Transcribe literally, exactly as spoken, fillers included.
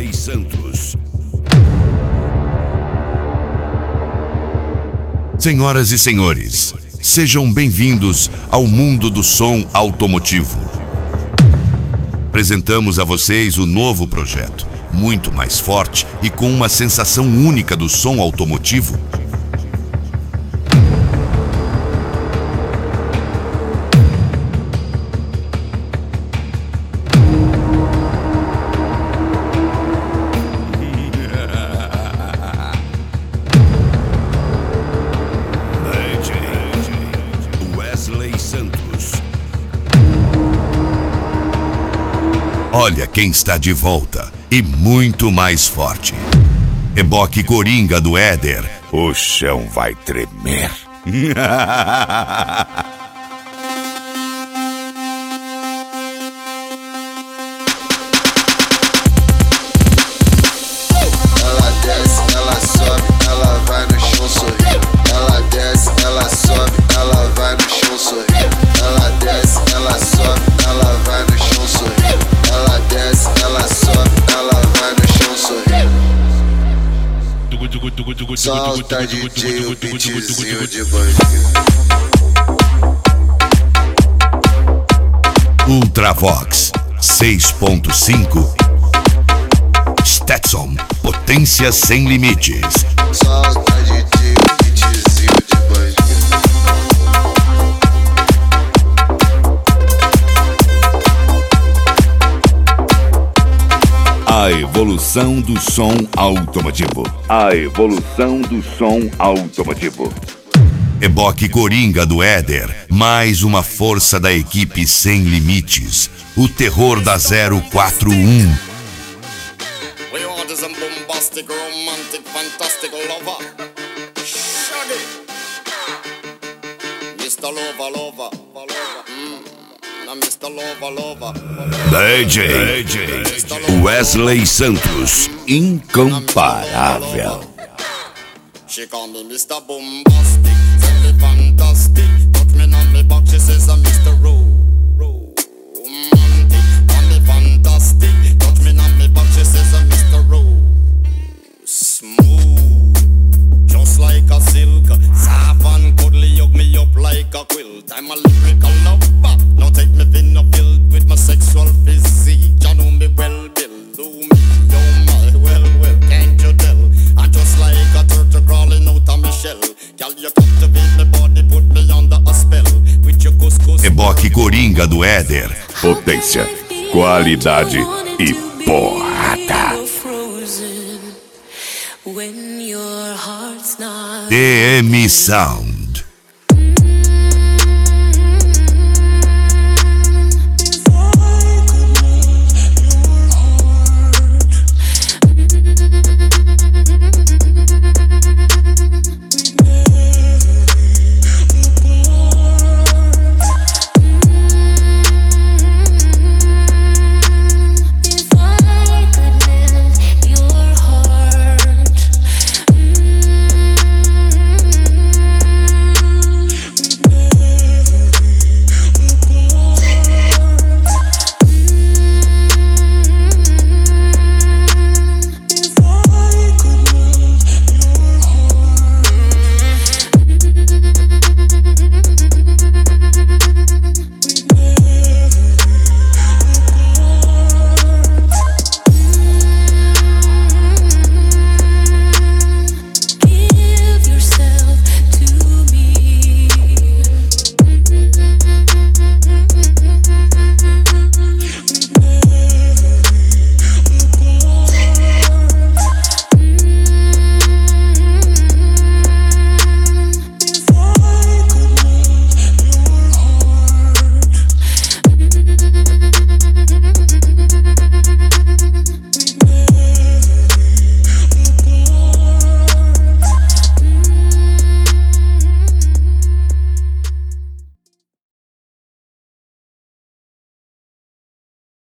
Wesley Santos. Senhoras e senhores, sejam bem-vindos ao mundo do som automotivo. Apresentamos a vocês o novo projeto, muito mais forte e com uma sensação única do som automotivo. Wesley Santos. Olha quem está de volta e muito mais forte. Reboque Coringa do Éder. O chão vai tremer. Ela desce, ela sobe, ela vai no chão sorrindo. Ela desce, ela sobe, ela vai no chão sorrindo. Ela desce, ela sobe, ela vai no chão sorrindo. Ela desce, ela sobe, ela vai no chão sorrindo. Solta D J o beatzinho de bandido. Ultravox seis ponto cinco. Stetson, potência sem limites. Solta D J o beatzinho de bandido. A evolução do som automotivo. A evolução do som automotivo. Reboque Coringa do Éder. Mais uma força da equipe sem limites. O terror da zero quatro um. We want is a bombastic, romantic, fantastic lover. Shaggy. mister Lover, lover, lover. Mm. Now mister Lover, lover. D J, D J Wesley Santos. Incomparável. She call me mister Bombastic, tell me fantastic. Touch me on me back, she says I'm mister Ro, Ro, romantic. Call me fantastic, touch me on me back, she says I'm mister Ro, smooth, just like a silk. Soft and cuddly, hug me up like a quilt. I'm a lyrical lover, now take me thin or filled with my sexual physique. You know me well, Bill, do me, oh my, well, well, can't you tell? I'm just like a turtle crawling out of my shell. Girl, you captivate my body, put me under a spell. With your couscous. Reboque Coringa do Éder. Potência, qualidade e porrada. D M Sound.